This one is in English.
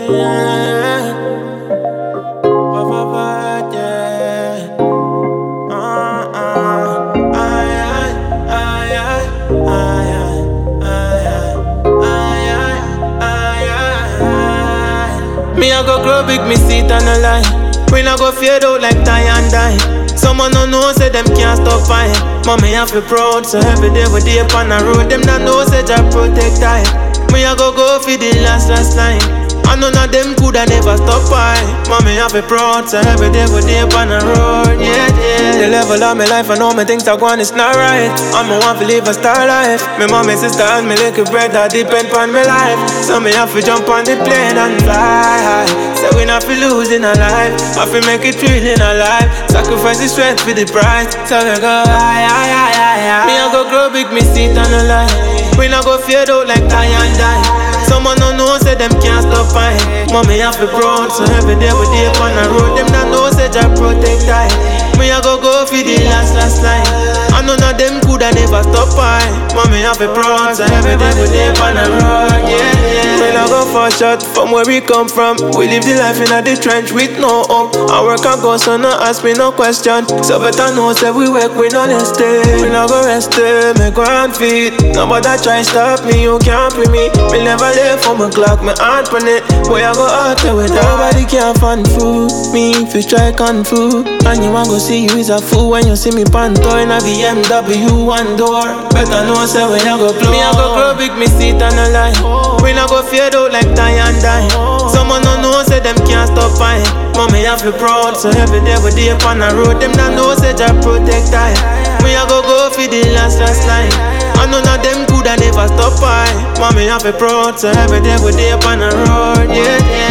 yeah. Yeah. Ay, ay, ay, ay, ay, ay, ay, ay, ay. Me, I go grow big, me see it on the line. We not go fade out like tie and die. Someone no know, say them can't stop fine. Mommy, I feel proud, so every day we day upon the road. Them not know, say Jah protect I. Me, I go for the last line. And none of them coulda never stop by. Mommy, I feel proud, so every day we day upon the road, yeah, yeah. The level of my life, I know me things are going, it's not right. I'm a want to live a star life. My mommy, sister, and me little brother depend on my life. So me have to jump on the plane and fly high. So we not feel losing our life. I feel make it real in our life. Sacrifice the strength for the price. So we go high, high, high, high, high. Me I go grow big, me see it on the line. We not go fade out like tie and die. Someone no know, say them can't stop fine. Mommy, I feel proud, so every day we day on the road. Them not know, say Jah protect I. Me I go for the last line. And none of them coulda never stop by. Mommy, I feel proud, so every day we day on the road, yeah, yeah. We not go for a shot from where we come from. We live the life in the trench with no hope. I work and go, so no ask me no question. So better know, say we work, we not rest it. We not go rest it, me go on feet. Nobody try stop me, you can't be me. Me never live for my clock, my heart on it. Boy, I go out there with nobody can't find food. Me if you try kung fu, and you want go see you is a fool when you see me panto in a BMW one door. Better know, say when I go blow. Me I go grow big, me see it on the line. We not go fade out like tie and die. Someone no know, say them can't stop fine. Mommy, I feel proud, so every day we day upon the road. Them not know, say Jah protect I. Me I go for the last line. And none of them coulda never stop by. Mommy, I feel proud, so every day we day upon the road, yeah, yeah.